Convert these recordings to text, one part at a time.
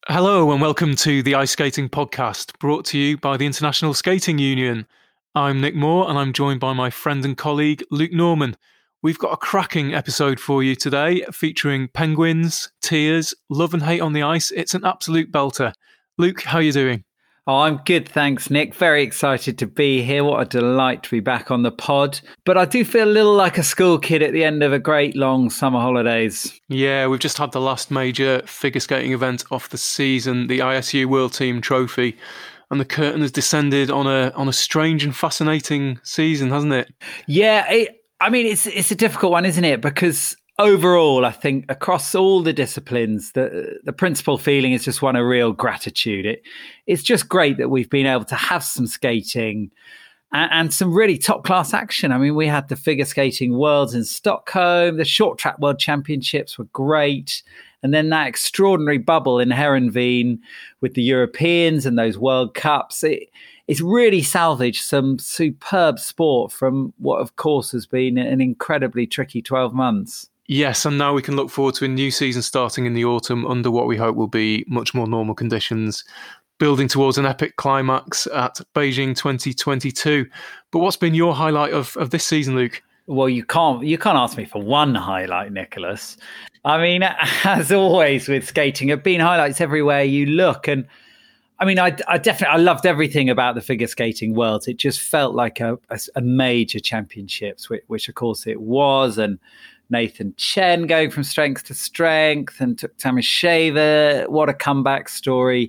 Hello and welcome to the Ice Skating Podcast, brought to you by the International Skating Union. I'm Nick Moore and I'm joined by my friend and colleague Luke Norman. We've got a cracking episode for you today featuring penguins, tears, love and hate on the ice. It's an absolute belter. Luke, how are you doing? Oh, I'm good, thanks, Nick. Very excited to be here. What a delight to be back on the pod. But I do feel a little like a school kid at the end of a great long summer holidays. Yeah, we've just had the last major figure skating event of the season, the ISU World Team Trophy, and the curtain has descended on a strange and fascinating season, hasn't it? Yeah, it's a difficult one, isn't it? Because overall, I think across all the disciplines, the principal feeling is just one of real gratitude. It's just great that we've been able to have some skating and some really top-class action. I mean, we had the Figure Skating Worlds in Stockholm. The Short Track World Championships were great. And then that extraordinary bubble in Heerenveen with the Europeans and those World Cups. It's really salvaged some superb sport from what, of course, has been an incredibly tricky 12 months. Yes, and now we can look forward to a new season starting in the autumn under what we hope will be much more normal conditions, building towards an epic climax at Beijing 2022. But what's been your highlight of this season, Luke? Well, you can't ask me for one highlight, Nicholas. I mean, as always with skating, there have been highlights everywhere you look. And I mean, I loved everything about the Figure Skating Worlds. It just felt like a major championships, which of course it was. And Nathan Chen going from strength to strength and took Tamas Sheva. What a comeback story.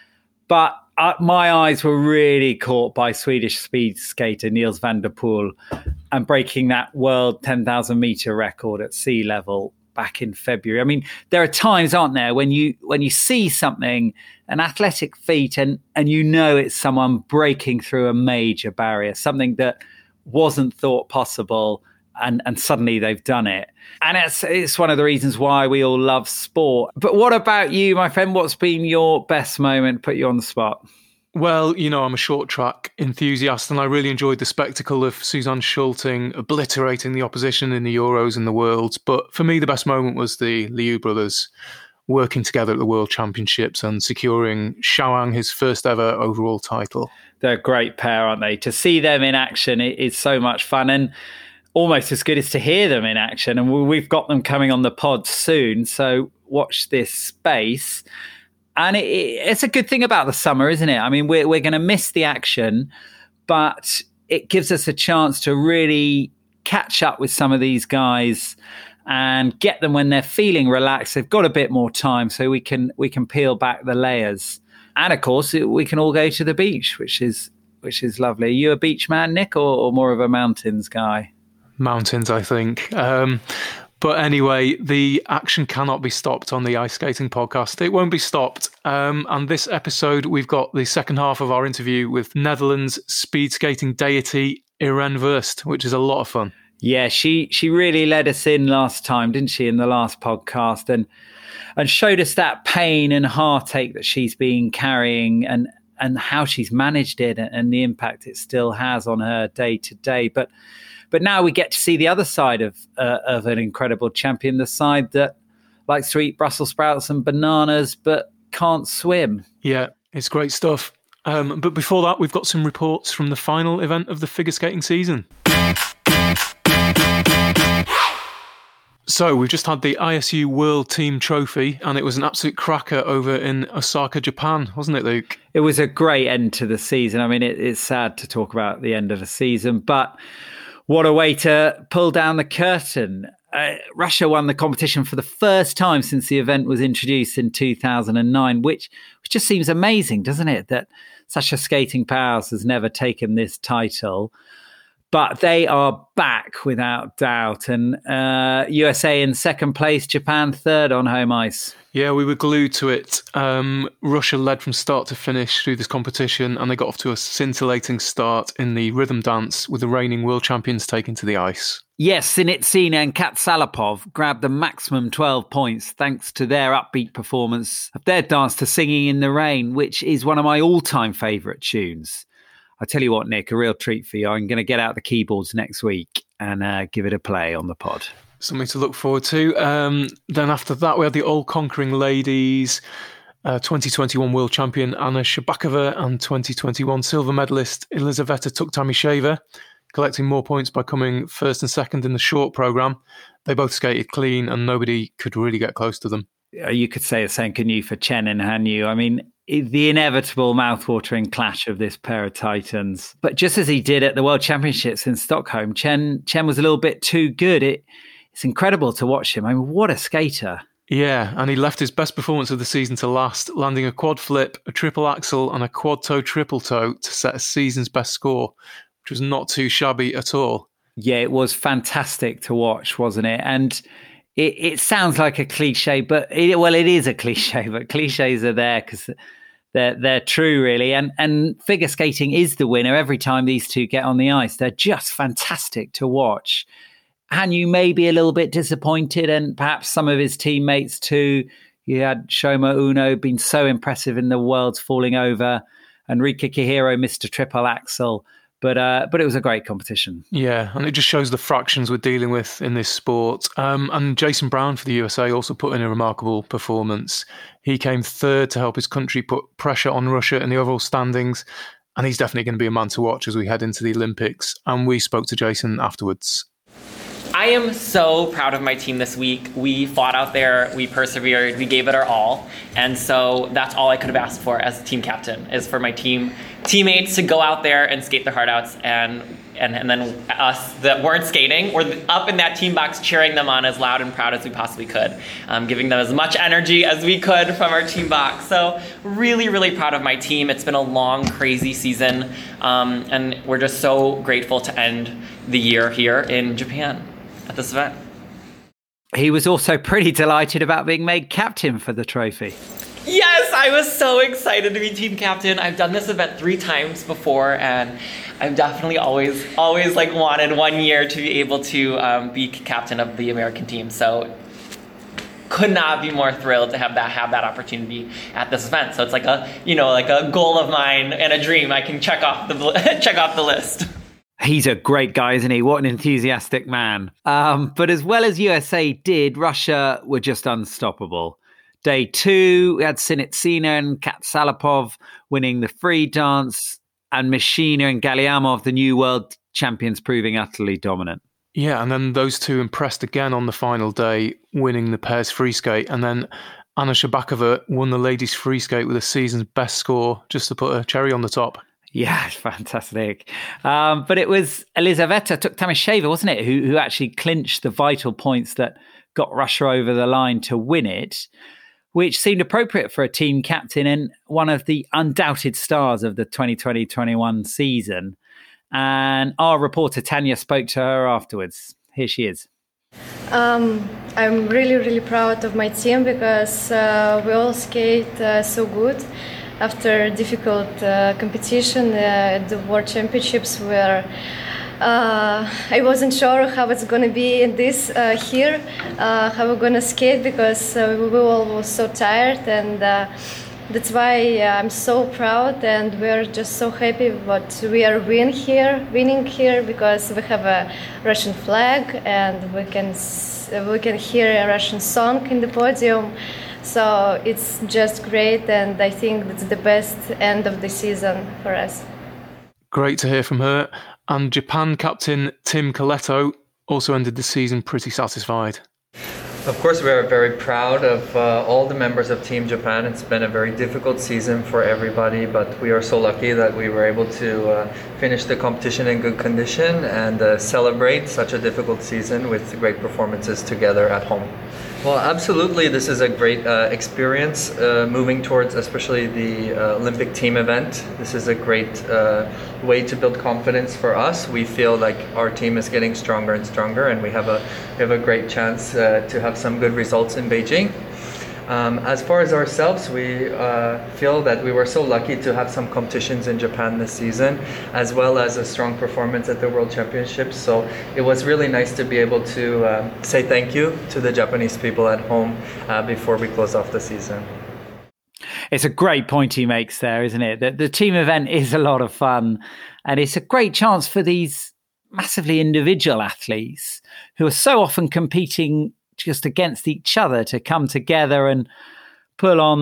But my eyes were really caught by Swedish speed skater Niels van der Poel and breaking that world 10,000 meter record at sea level back in February. I mean, there are times, aren't there, when you see something, an athletic feat, and you know it's someone breaking through a major barrier, something that wasn't thought possible. And suddenly they've done it. And it's one of the reasons why we all love sport. But what about you, my friend? What's been your best moment? Put you on the spot. Well, you know, I'm a short track enthusiast and I really enjoyed the spectacle of Suzanne Schulting obliterating the opposition in the Euros and the Worlds. But for me, the best moment was the Liu brothers working together at the World Championships and securing Xiaoang his first ever overall title. They're a great pair, aren't they? To see them in action is so much fun. And almost as good as to hear them in action. And we've got them coming on the pod soon. So watch this space. And it's a good thing about the summer, isn't it? I mean, we're going to miss the action, but it gives us a chance to really catch up with some of these guys and get them when they're feeling relaxed. They've got a bit more time, so we can peel back the layers. And of course, we can all go to the beach, which is lovely. Are you a beach man, Nick, or more of a mountains guy? Mountains, I think. But anyway, the action cannot be stopped on the Ice Skating Podcast. It won't be stopped. And this episode, we've got the second half of our interview with Netherlands speed skating deity Irene Wurst, which is a lot of fun. Yeah, she really led us in last time, didn't she, in the last podcast, and showed us that pain and heartache that she's been carrying and how she's managed it and the impact it still has on her day to day. But now we get to see the other side of an incredible champion, the side that likes to eat Brussels sprouts and bananas but can't swim. Yeah, it's great stuff. But before that, we've got some reports from the final event of the figure skating season. So we've just had the ISU World Team Trophy, and it was an absolute cracker over in Osaka, Japan, wasn't it, Luke? It was a great end to the season. I mean, it's sad to talk about the end of the season, but what a way to pull down the curtain. Russia won the competition for the first time since the event was introduced in 2009, which just seems amazing, doesn't it? That such a skating powerhouse has never taken this title. But they are back without doubt. And USA in second place, Japan third on home ice. Yeah, we were glued to it. Russia led from start to finish through this competition, and they got off to a scintillating start in the rhythm dance with the reigning world champions taking to the ice. Yes, Sinitsina and Kat Salapov grabbed the maximum 12 points thanks to their upbeat performance of their dance to Singing in the Rain, which is one of my all-time favourite tunes. I tell you what, Nick, a real treat for you. I'm going to get out the keyboards next week and give it a play on the pod. Something to look forward to. Then after that, we had the all-conquering ladies. 2021 world champion Anna Shabakova and 2021 silver medalist Elizaveta Tuktamisheva, collecting more points by coming first and second in the short programme. They both skated clean and nobody could really get close to them. You could say the same, can you, for Chen and Han Yu? I mean, the inevitable mouthwatering clash of this pair of titans. But just as he did at the World Championships in Stockholm, Chen was a little bit too good. It's incredible to watch him. I mean, what a skater. Yeah, and he left his best performance of the season to last, landing a quad flip, a triple axel and a quad toe triple toe to set a season's best score, which was not too shabby at all. Yeah, it was fantastic to watch, wasn't it? And it sounds like a cliche, but it is a cliche, but cliches are there because they're true, really. And figure skating is the winner every time these two get on the ice. They're just fantastic to watch. And you may be a little bit disappointed, and perhaps some of his teammates too. You had Shoma Uno been so impressive in the Worlds falling over, and Rika Kihiro missed a triple axel. But it was a great competition. Yeah, and it just shows the fractions we're dealing with in this sport. And Jason Brown for the USA also put in a remarkable performance. He came third to help his country put pressure on Russia in the overall standings. And he's definitely going to be a man to watch as we head into the Olympics. And we spoke to Jason afterwards. I am so proud of my team this week. We fought out there, we persevered, we gave it our all. And so that's all I could have asked for as team captain, is for my teammates to go out there and skate their heart outs, and then us that weren't skating were up in that team box cheering them on as loud and proud as we possibly could, giving them as much energy as we could from our team box. So really, really proud of my team. It's been a long, crazy season, and we're just so grateful to end the year here in Japan at this event. He was also pretty delighted about being made captain for the trophy. Yes, I was so excited to be team captain. I've done this event 3 times before, and I've definitely always like wanted one year to be able to be captain of the American team. So could not be more thrilled to have that opportunity at this event. So it's like a goal of mine and a dream I can check off the list. He's a great guy, isn't he? What an enthusiastic man. But as well as USA did, Russia were just unstoppable. Day 2, we had Sinitsina and Kat Salapov winning the free dance, and Mishina and Galiamov, the new world champions, proving utterly dominant. Yeah, and then those two impressed again on the final day, winning the pairs free skate. And then Anna Shabakova won the ladies free skate with a season's best score, just to put a cherry on the top. Yeah, it's fantastic. But it was Elizaveta Tuktamisheva, wasn't it, who actually clinched the vital points that got Russia over the line to win it, which seemed appropriate for a team captain and one of the undoubted stars of the 2020-21 season. And our reporter Tanya spoke to her afterwards. Here she is. I'm really, really proud of my team because we all skate so good. After difficult competition at the World Championships, where I wasn't sure how it's going to be in this here, how we're going to skate, because we all were so tired, and that's why I'm so proud, and we're just so happy that we are winning here because we have a Russian flag and we can hear a Russian song in the podium. So it's just great, and I think that's the best end of the season for us. Great to hear from her. And Japan captain Tim Coletto also ended the season pretty satisfied. Of course, we are very proud of all the members of Team Japan. It's been a very difficult season for everybody, but we are so lucky that we were able to finish the competition in good condition and celebrate such a difficult season with great performances together at home. Well, absolutely, this is a great experience moving towards especially the Olympic team event. This is a great way to build confidence for us. We feel like our team is getting stronger and stronger, and we have a great chance to have some good results in Beijing. As far as ourselves, we feel that we were so lucky to have some competitions in Japan this season, as well as a strong performance at the World Championships. So it was really nice to be able to say thank you to the Japanese people at home before we close off the season. It's a great point he makes there, isn't it? The team event is a lot of fun, and it's a great chance for these massively individual athletes who are so often competing just against each other to come together and pull on that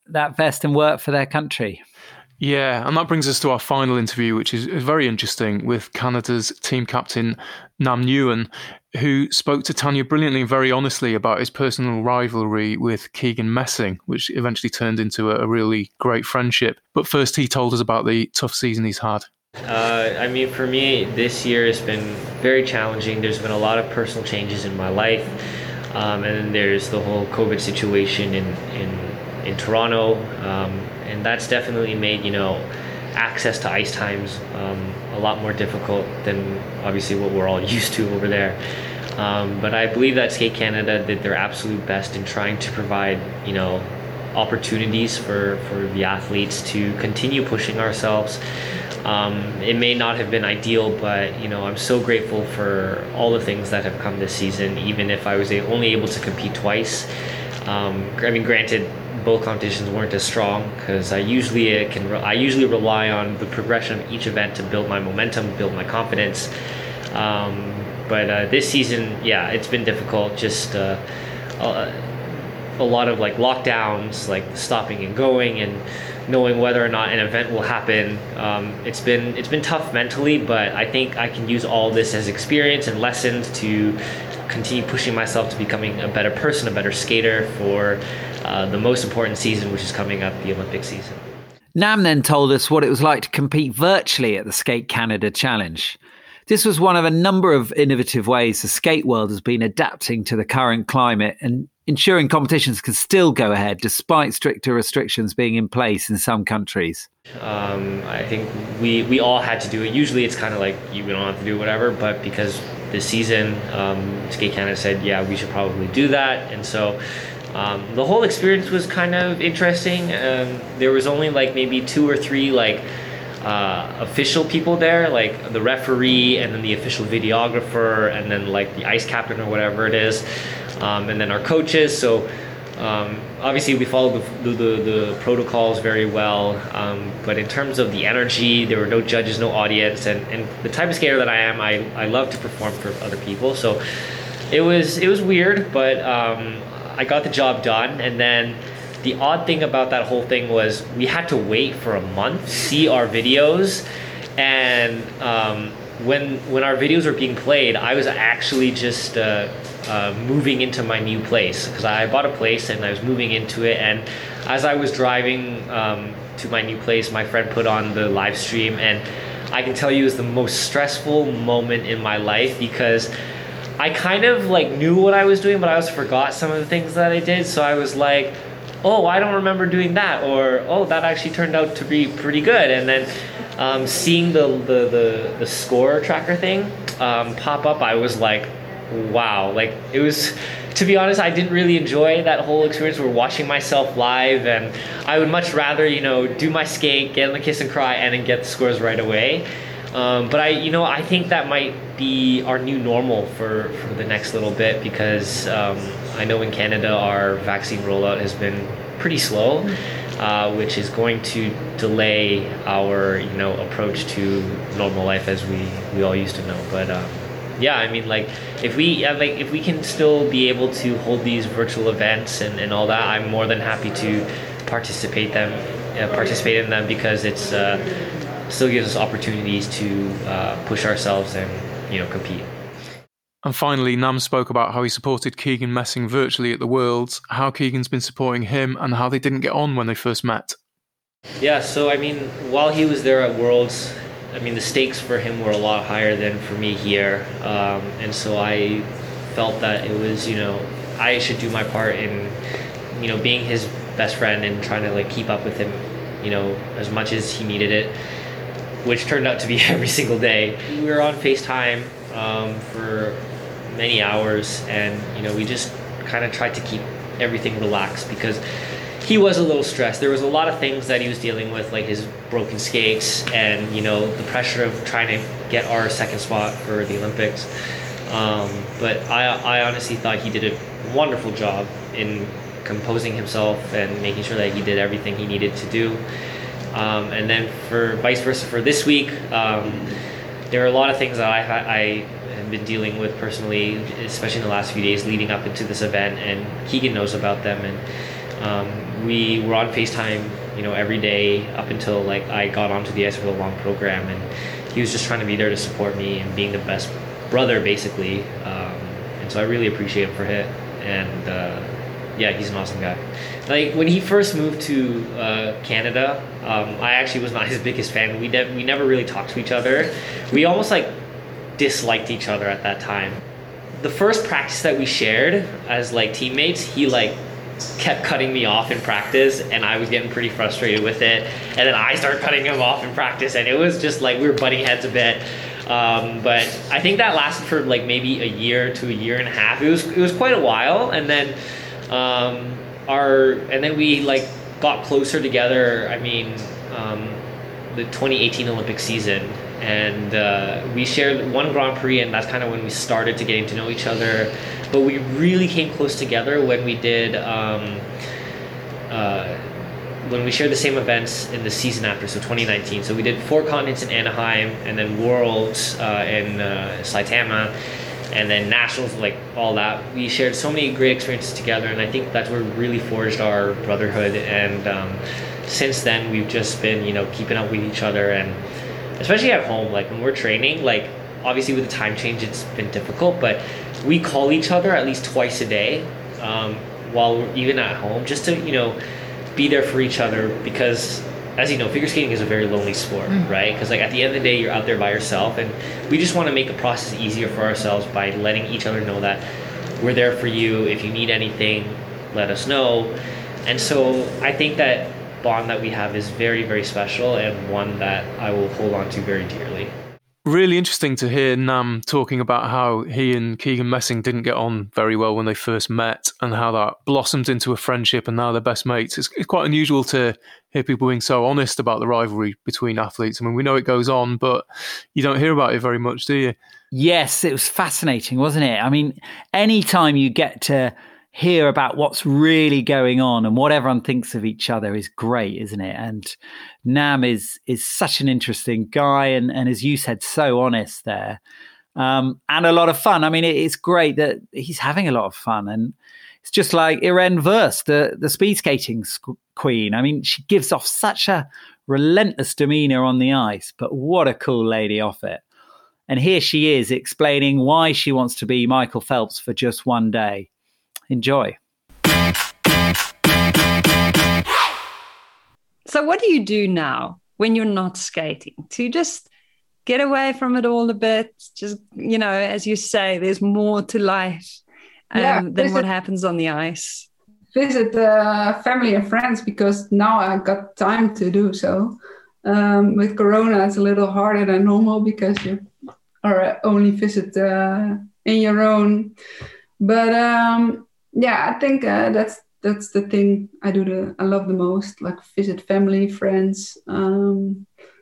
that vest and work for their country. Yeah, and that brings us to our final interview, which is very interesting, with Canada's team captain, Nam Nguyen, who spoke to Tanya brilliantly and very honestly about his personal rivalry with Keegan Messing, which eventually turned into a really great friendship. But first, he told us about the tough season he's had. I mean, for me, this year has been very challenging. There's been a lot of personal changes in my life. And then there's the whole COVID situation in Toronto. And that's definitely made, access to ice times a lot more difficult than obviously what we're all used to over there. But I believe that Skate Canada did their absolute best in trying to provide, opportunities for the athletes to continue pushing ourselves. It may not have been ideal, but I'm so grateful for all the things that have come this season, even if I was only able to compete twice. Granted, both competitions weren't as strong because I usually rely on the progression of each event to build my momentum, build my confidence. But this season, yeah, it's been difficult. Just a lot of lockdowns, stopping and going, and knowing whether or not an event will happen. It's been tough mentally, but I think I can use all this as experience and lessons to continue pushing myself to becoming a better person, a better skater for the most important season, which is coming up, the Olympic season. Nam then told us what it was like to compete virtually at the Skate Canada Challenge. This was one of a number of innovative ways the skate world has been adapting to the current climate and ensuring competitions can still go ahead despite stricter restrictions being in place in some countries. I think we all had to do it. Usually it's kind of like you don't have to do whatever, but because this season Skate Canada said, yeah, we should probably do that. And so the whole experience was kind of interesting. There was only maybe 2 or 3 official people there, like the referee and then the official videographer and then the ice captain or whatever it is, and then our coaches. So obviously we followed the protocols very well, but in terms of the energy, there were no judges, no audience, and the type of skater that I am, I love to perform for other people. So it was weird, but I got the job done. And then the odd thing about that whole thing was we had to wait for a month to see our videos, and when our videos were being played, I was actually just moving into my new place, because I bought a place and I was moving into it. And as I was driving to my new place, my friend put on the live stream, and I can tell you it was the most stressful moment in my life, because I kind of knew what I was doing, but I also forgot some of the things that I did. So I was like, oh, I don't remember doing that, or oh, that actually turned out to be pretty good. And then seeing the score tracker thing pop up, I was like, wow. It was, to be honest, I didn't really enjoy that whole experience. We're watching myself live, and I would much rather do my skate, get in the kiss and cry, and then get the scores right away. But I think that might be our new normal for the next little bit, because I know in Canada our vaccine rollout has been pretty slow, which is going to delay our approach to normal life as we all used to know. But yeah, I mean, if we can still be able to hold these virtual events and all that, I'm more than happy to participate in them, because it's still gives us opportunities to push ourselves and compete. And finally, Nam spoke about how he supported Keegan Messing virtually at the Worlds, how Keegan's been supporting him, and how they didn't get on when they first met. Yeah, so I mean, while he was there at Worlds, I mean, the stakes for him were a lot higher than for me here, and so I felt that it was, I should do my part in, being his best friend and trying to keep up with him, as much as he needed it, which turned out to be every single day. We were on FaceTime for many hours, and we just kind of tried to keep everything relaxed, because he was a little stressed. There was a lot of things that he was dealing with, like his broken skates and the pressure of trying to get our second spot for the Olympics. But I honestly thought he did a wonderful job in composing himself and making sure that he did everything he needed to do. And then for vice versa for this week, there are a lot of things that I have been dealing with personally, especially in the last few days leading up into this event, and Keegan knows about them. And We were on FaceTime, every day up until like I got onto the ice for the long program, and he was just trying to be there to support me and being the best brother, basically. And so I really appreciate him for it. And yeah, he's an awesome guy. Like when he first moved to Canada, I actually was not his biggest fan. We never really talked to each other. We almost like disliked each other at that time. The first practice that we shared as like teammates, he like kept cutting me off in practice, and I was getting pretty frustrated with it. And then I started cutting him off in practice, and it was just like we were butting heads a bit. But I think that lasted for like maybe a year to a year and a half. It was quite a while, and then we like got closer together. I mean, the 2018 Olympic season, and we shared one Grand Prix, and that's kind of when we started to getting to know each other. But we really came close together when we did when we shared the same events in the season after, so 2019. So we did 4 continents in Anaheim, and then Worlds in Saitama, and then nationals, like all that. We shared so many great experiences together, and I think that's where we really forged our brotherhood. And since then, we've just been, keeping up with each other, and especially at home, like when we're training, like obviously with the time change, it's been difficult, but we call each other at least twice a day while we're even at home, just to, be there for each other, because as you know, figure skating is a very lonely sport, right? Because like at the end of the day, you're out there by yourself, and we just want to make the process easier for ourselves by letting each other know that we're there for you. If you need anything, let us know. And so I think that bond that we have is very, very special, and one that I will hold on to very dearly. Really interesting to hear Nam talking about how he and Keegan Messing didn't get on very well when they first met, and how that blossomed into a friendship, and now they're best mates. It's quite unusual to hear people being so honest about the rivalry between athletes. I mean, we know it goes on, but you don't hear about it very much, do you? Yes, it was fascinating, wasn't it? I mean, anytime you get to hear about what's really going on and what everyone thinks of each other is great, isn't it? And Nam is such an interesting guy, and as you said, so honest there, and a lot of fun. I mean, it's great that he's having a lot of fun, and it's just like Irene Wurst, the speed skating queen. I mean, she gives off such a relentless demeanor on the ice, but what a cool lady off it. And here she is explaining why she wants to be Michael Phelps for just one day. Enjoy. So what do you do now when you're not skating to just get away from it all a bit? Just, as you say, there's more to life than what happens on the ice. Visit family and friends, because now I got time to do so. With Corona, it's a little harder than normal because you are only visit in your own. But I think that's the thing I love the most, like visit family, friends, and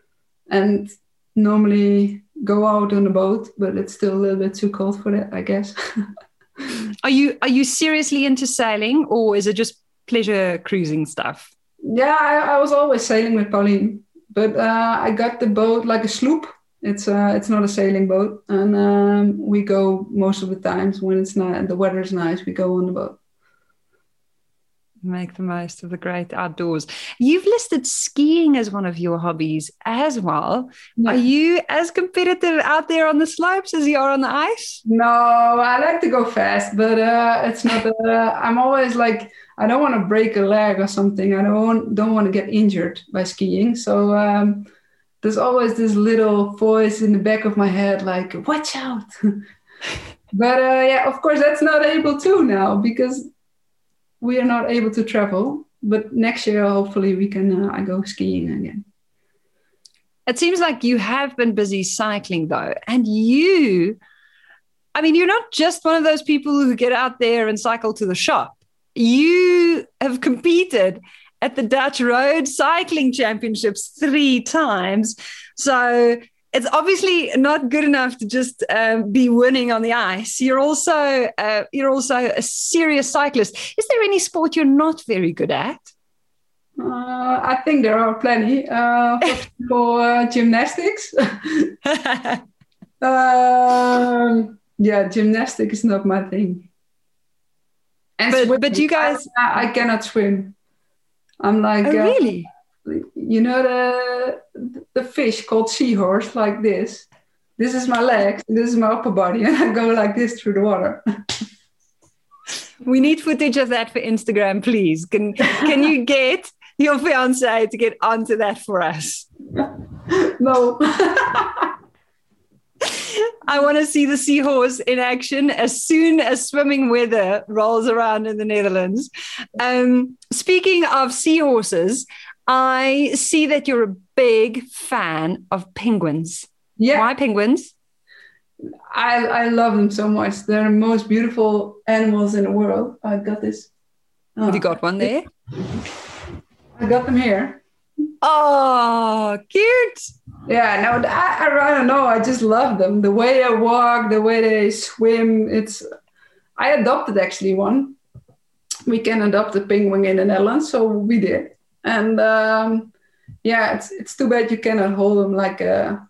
normally go out on a boat, but it's still a little bit too cold for that, I guess. Are you seriously into sailing, or is it just pleasure cruising stuff? Yeah, I was always sailing with Pauline, but I got the boat like a sloop. It's not a sailing boat, and we go most of the times when it's not, the weather is nice, we go on the boat. Make the most of the great outdoors. You've listed skiing as one of your hobbies as well. Yeah. Are you as competitive out there on the slopes as you are on the ice? No, I like to go fast, but it's not. I'm always like, I don't want to break a leg or something. I don't want to get injured by skiing. So there's always this little voice in the back of my head, like, watch out. But of course, that's not able to now because we are not able to travel. But next year, hopefully, we can. I go skiing again. It seems like you have been busy cycling, though, and you're not just one of those people who get out there and cycle to the shop. You have competed at the Dutch Road Cycling Championships 3 times. So it's obviously not good enough to just be winning on the ice. You're also a serious cyclist. Is there any sport you're not very good at? I think there are plenty. For example, gymnastics. Gymnastics is not my thing. And but you guys, I cannot swim. I'm like, really? You know the fish called seahorse, like this. This is my legs, this is my upper body, and I go like this through the water. We need footage of that for Instagram, please. Can you get your fiance to get onto that for us? No. I want to see the seahorse in action as soon as swimming weather rolls around in the Netherlands. Speaking of seahorses, I see that you're a big fan of penguins. Yeah. Why penguins? I love them so much. They're the most beautiful animals in the world. I got this. Have you got one there? I got them here. Oh, cute. Yeah, no, I don't know. I just love them. The way they walk, the way they swim. I adopted actually one. We can adopt a penguin in the Netherlands, so we did. And yeah, it's too bad you cannot hold them like a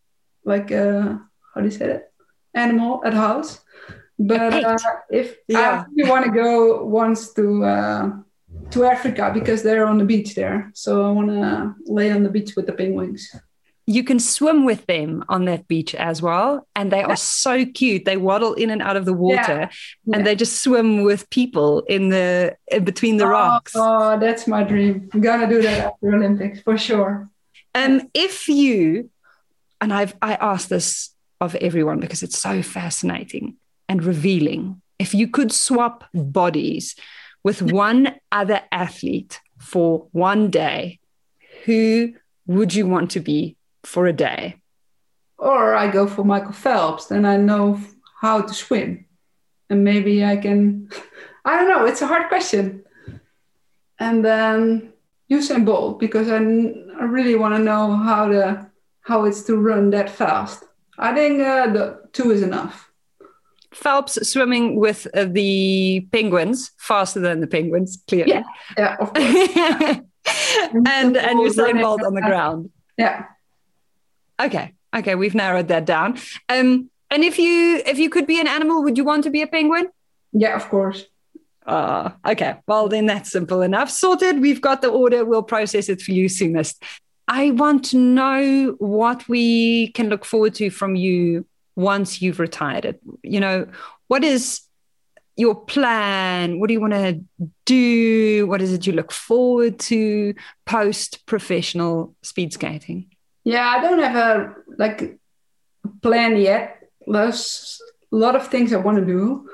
how do you say it? Animal at house. But if I really want to go once to Africa because they're on the beach there, so I want to lay on the beach with the penguins. You can swim with them on that beach as well, and they are so cute. They waddle in and out of the water, and they just swim with people in between the rocks. Oh, that's my dream! I'm gonna do that after Olympics for sure. If you, and I asked this of everyone because it's so fascinating and revealing. If you could swap bodies with one other athlete for one day, who would you want to be for a day? Or I go for Michael Phelps, then I know how to swim. And maybe I can, I don't know, it's a hard question. And then Usain Bolt, because I really want to know how it's to run that fast. I think the 2 is enough. Phelps swimming with the penguins, faster than the penguins, clearly. Yeah, of course. and Usain Bolt on the ground. Yeah. Okay, we've narrowed that down. And if you could be an animal, would you want to be a penguin? Yeah, of course. Okay, well then that's simple enough. Sorted, we've got the order, we'll process it for you soonest. I want to know what we can look forward to from you once you've retired. You know, what is your plan? What do you want to do? What is it you look forward to post-professional speed skating? Yeah, I don't have a plan yet. There's a lot of things I want to do.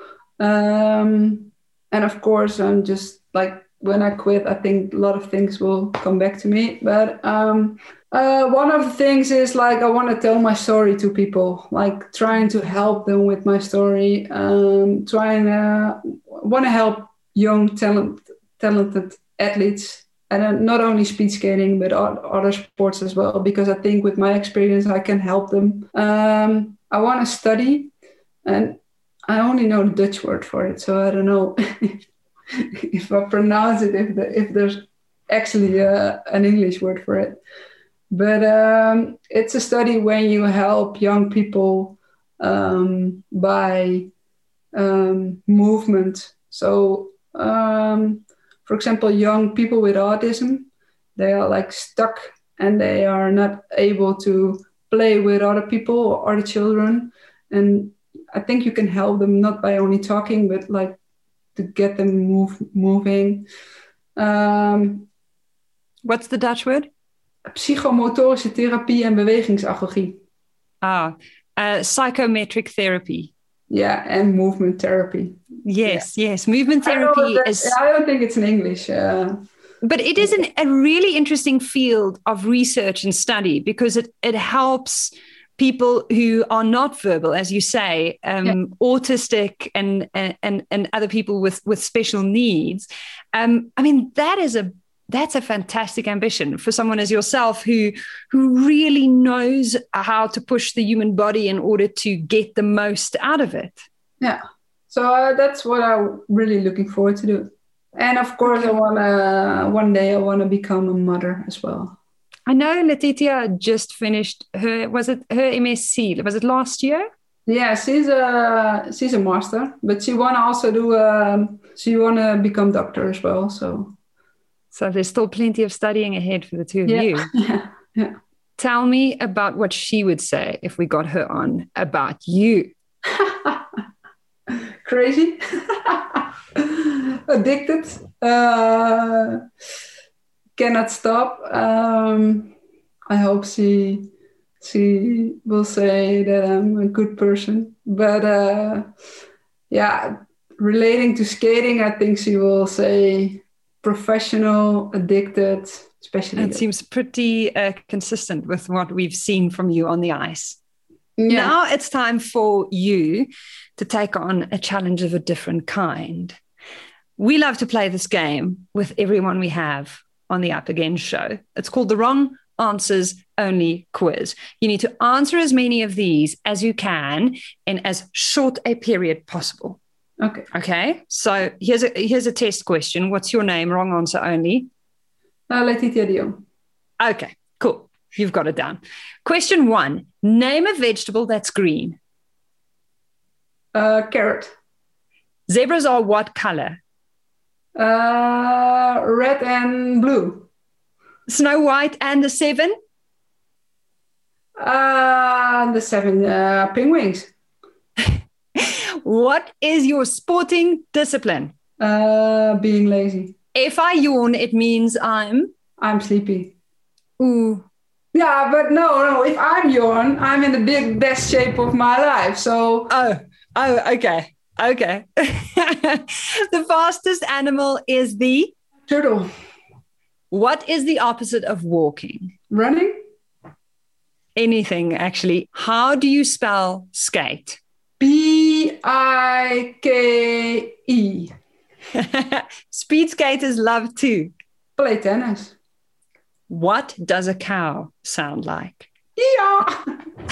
And of course, I'm just like, when I quit, I think a lot of things will come back to me. But one of the things is like, I want to tell my story to people, like trying to help them with my story, want to help young, talented athletes, and not only speed skating, but other sports as well, because I think with my experience, I can help them. I want to study, and I only know the Dutch word for it, so I don't know if I pronounce it, if there's actually an English word for it. But it's a study when you help young people by movement. So, for example, young people with autism, they are like stuck and they are not able to play with other people or other children. And I think you can help them not by only talking, but like to get them moving. What's the Dutch word? Psychomotorische therapie en bewegingsagogie. Psychometric therapy. Yeah, and movement therapy. Yes. Movement therapy is... I don't think it's in English. But it is a really interesting field of research and study because it helps people who are not verbal, as you say, autistic and other people with special needs. I mean, that's a fantastic ambition for someone as yourself who really knows how to push the human body in order to get the most out of it. Yeah. So that's what I'm really looking forward to do. And of course, one day I want to become a mother as well. I know Letitia just finished her MSc. Was it last year? Yeah, she's a master, but she wanna also she wanna become doctor as well. So there's still plenty of studying ahead for the two of you. Yeah. Tell me about what she would say if we got her on about you. Crazy, addicted, cannot stop. I hope she will say that I'm a good person. But relating to skating, I think she will say professional, addicted, especially. It seems pretty consistent with what we've seen from you on the ice. Yeah. Now it's time for you to take on a challenge of a different kind. We love to play this game with everyone we have on the Up Again show. It's called the Wrong Answers Only Quiz. You need to answer as many of these as you can in as short a period possible. Okay. So here's a test question. What's your name? Wrong answer only. Letitia Dion. Okay, cool. You've got it down. Question 1. Name a vegetable that's green. Carrot. Zebras are what color? Red and blue. Snow White and the Seven? The 7 penguins. What is your sporting discipline? Being lazy. If I yawn, it means I'm sleepy. Ooh. Yeah, but no. If I'm yawn, I'm in the best shape of my life. So. Oh, okay. The fastest animal is the turtle. What is the opposite of walking? Running. Anything, actually. How do you spell skate? Pike. Speed skaters love to play tennis. What does a cow sound like? Yeah.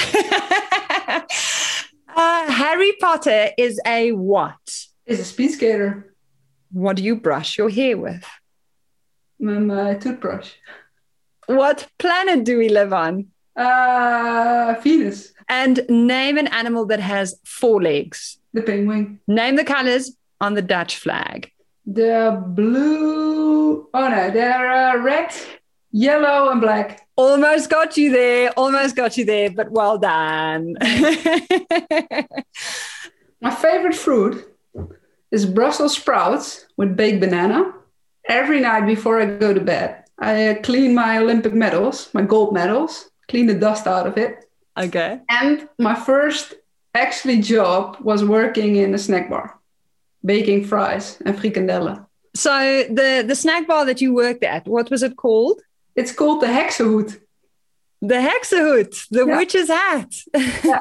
Harry Potter is a what? Is a speed skater. What do you brush your hair with? My toothbrush. What planet do we live on? Venus. And name an animal that has 4 legs. The penguin. Name the colors on the Dutch flag. The blue. Oh no, they're red, yellow, and black. Almost got you there, but well done. My favorite fruit is Brussels sprouts with baked banana. Every night before I go to bed, I clean my Olympic medals, my gold medals, clean the dust out of it. Okay. And my first actually job was working in a snack bar, baking fries and frikandellen. So the snack bar that you worked at, what was it called? It's called the Heksenhoed. The Heksenhoed, the witch's hat. Yeah.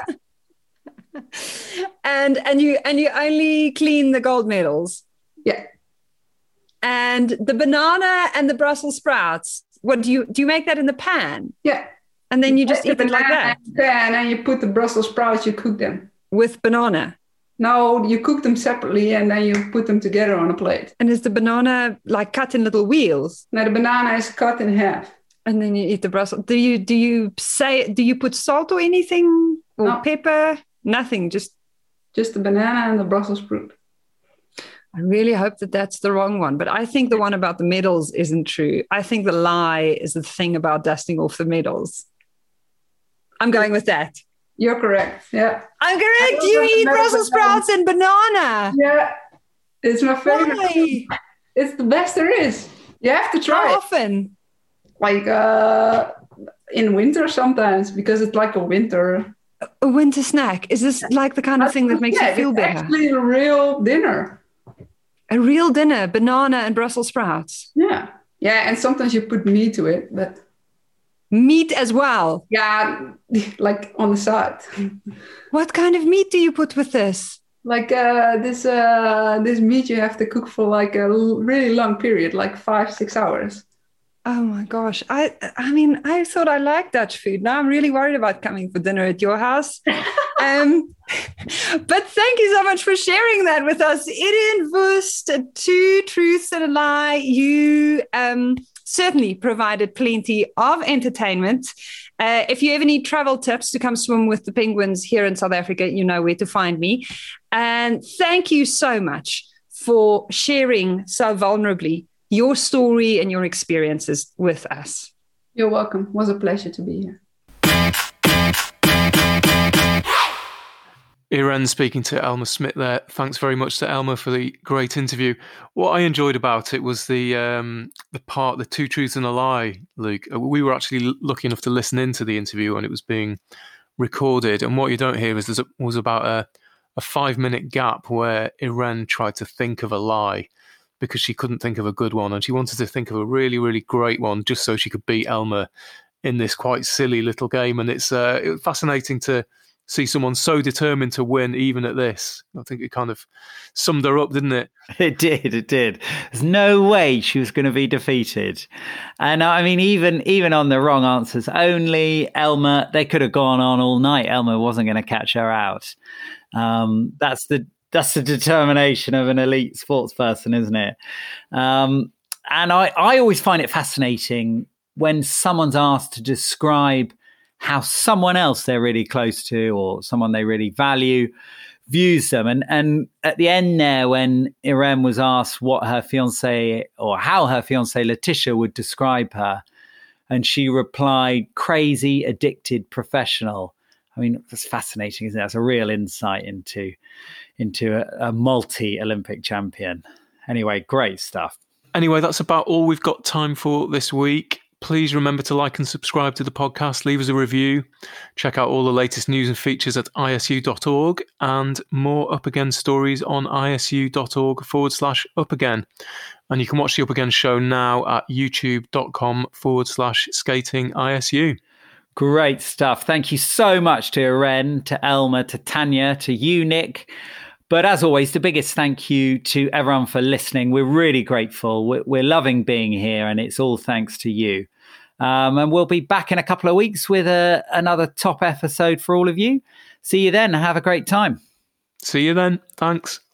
and you only clean the gold medals. Yeah. And the banana and the Brussels sprouts, what do you make that in the pan? Yeah. And then you just eat it like that? And then you put the Brussels sprouts, you cook them. With banana? No, you cook them separately and then you put them together on a plate. And is the banana like cut in little wheels? No, the banana is cut in half. And then you eat the Brussels. Do you put salt or anything? Or pepper? Nothing, just the banana and the Brussels sprout. I really hope that that's the wrong one. But I think the one about the medals isn't true. I think the lie is the thing about dusting off the medals. I'm going with that. You're correct. Yeah. I'm correct. You eat Brussels sprouts and banana. Yeah. It's my favorite. Why? It's the best there is. You have to try How often? Like in winter sometimes, because it's like a winter snack. Is this like the kind of thing that makes you feel better? It's actually a real dinner. A real dinner, banana and Brussels sprouts. Yeah. Yeah, and sometimes you put meat to it, but meat as well. Yeah, like on the side. What kind of meat do you put with this? Like this meat you have to cook for like a really long period, like 5-6 hours. Oh my gosh. I mean, I thought I liked Dutch food. Now I'm really worried about coming for dinner at your house. But thank you so much for sharing that with us. Irene Wust, 2 truths and a lie. You certainly provided plenty of entertainment. If you ever need travel tips to come swim with the penguins here in South Africa, you know where to find me. And thank you so much for sharing so vulnerably your story and your experiences with us. You're welcome. It was a pleasure to be here. Irene speaking to Elma Smit there. Thanks very much to Elma for the great interview. What I enjoyed about it was the two truths and a lie, Luke. We were actually lucky enough to listen into the interview when it was being recorded. And what you don't hear is was about a 5-minute gap where Irene tried to think of a lie because she couldn't think of a good one. And she wanted to think of a really, really great one just so she could beat Elma in this quite silly little game. And it was fascinating to see someone so determined to win even at this. I think it kind of summed her up, didn't it? It did. There's no way she was going to be defeated. And I mean, even on the wrong answers only, Elma, they could have gone on all night. Elma wasn't going to catch her out. That's the determination of an elite sports person, isn't it? And I always find it fascinating when someone's asked to describe how someone else they're really close to or someone they really value views them. And at the end there, when Irene was asked what her fiancé or how her fiancé Letitia would describe her, and she replied, crazy, addicted professional. I mean, that's fascinating, isn't it? That's a real insight into a multi-Olympic champion. Anyway, great stuff. Anyway, that's about all we've got time for this week. Please remember to like and subscribe to the podcast, leave us a review, check out all the latest news and features at isu.org, and more Up Again stories on isu.org/upagain. And you can watch the Up Again show now at youtube.com/skatingisu. Great stuff. Thank you so much to Irene, to Elma, to Tanya, to you, Nick. But as always, the biggest thank you to everyone for listening. We're really grateful. We're loving being here, and it's all thanks to you. And we'll be back in a couple of weeks with another top episode for all of you. See you then. Have a great time. See you then. Thanks.